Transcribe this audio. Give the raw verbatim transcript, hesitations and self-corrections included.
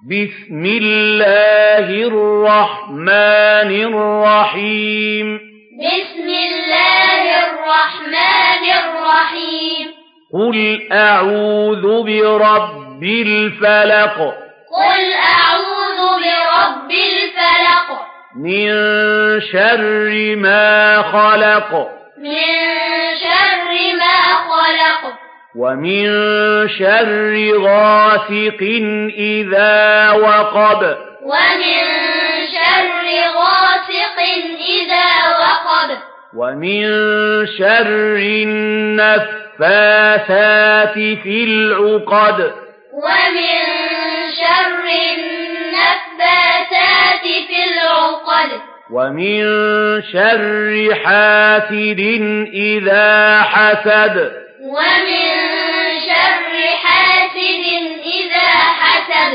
بسم الله الرحمن الرحيم بسم الله الرحمن الرحيم قل أعوذ برب الفلق قل أعوذ برب الفلق من شر ما خلق من شر ما خلق ومن شر غاسق إذا وقب ومن شر غاسق إذا وقب ومن شر النفاثات في العقد ومن شر النفاثات في العقد ومن شر حاسد إذا حسد ومن